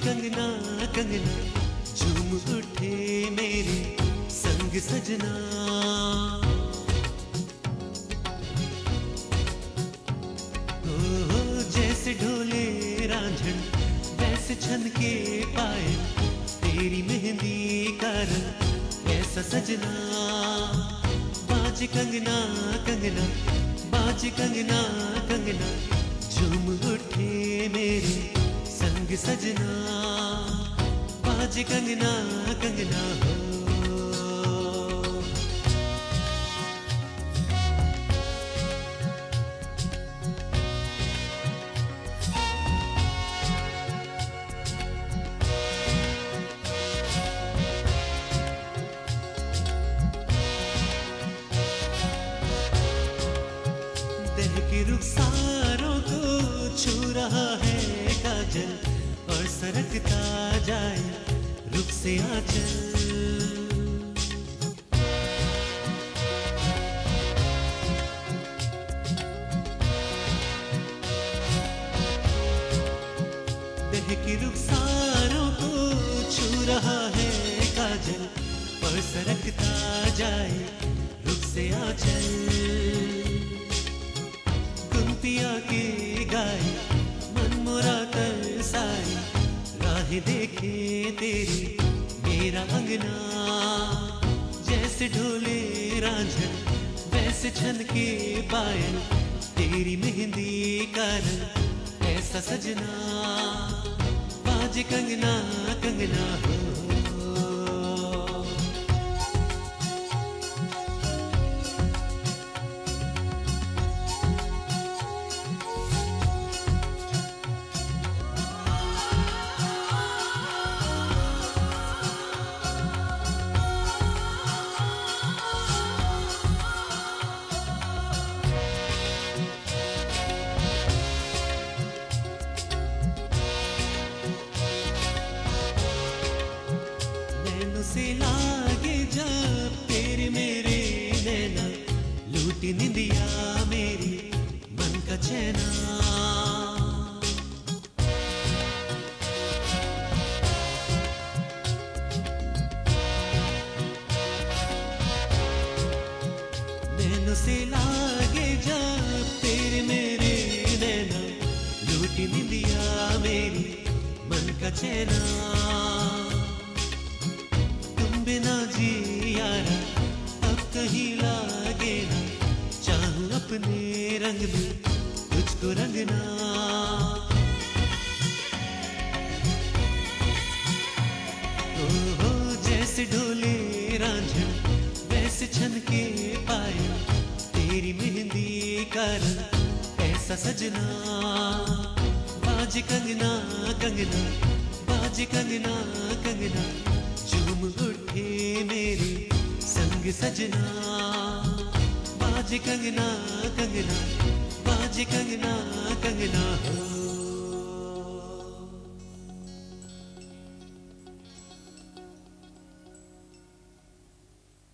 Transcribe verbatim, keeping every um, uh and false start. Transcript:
कंगना कंगना झूम उठे मेरे संग सजना। हो हो जैसे ढोले रांझण वैसे छन के पाए तेरी मेहंदी का रंग ऐसा सजना। बाज कंगना कंगना बाज कंगना कंगना झूम उठे मेरे संग सजना। बाज कंगना कंगना हो। दहके रुखसारों को छू रहा है काजल और सरकता जाए रुख से आंचल। दहके रुखसारों को छू रहा है काजल और सरकता जाए रुख से आंचल। पिया के गाए मन मोरा तरसाए राह देखे तेरी मेरा अंगना। जैसे ढोले रांझण वैसे छन के पायल तेरी मेहंदी का रंग ऐसा सजना। बाज कंगना कंगना हो। से लागे जब तेरे मेरे नैना लूटी निंदिया मेरी मन का चैना। नैनों से लागे जब तेरे मेरे नैना लूटी निंदिया मेरी मन का चैना। बिना जी यारा अब कहीं लागे ना चाहूं अपने रंग में तुझको रंगना। ओ हो जैसे ढोले रांझण वैसे छन के पाए तेरी मेहंदी का रंग ऐसा सजना। बाज कंगना कंगना बाज कंगना कंगना झूम उठे मेरे संग सजना। बाज कंगना कंगना बाज कंगना कंगना हो।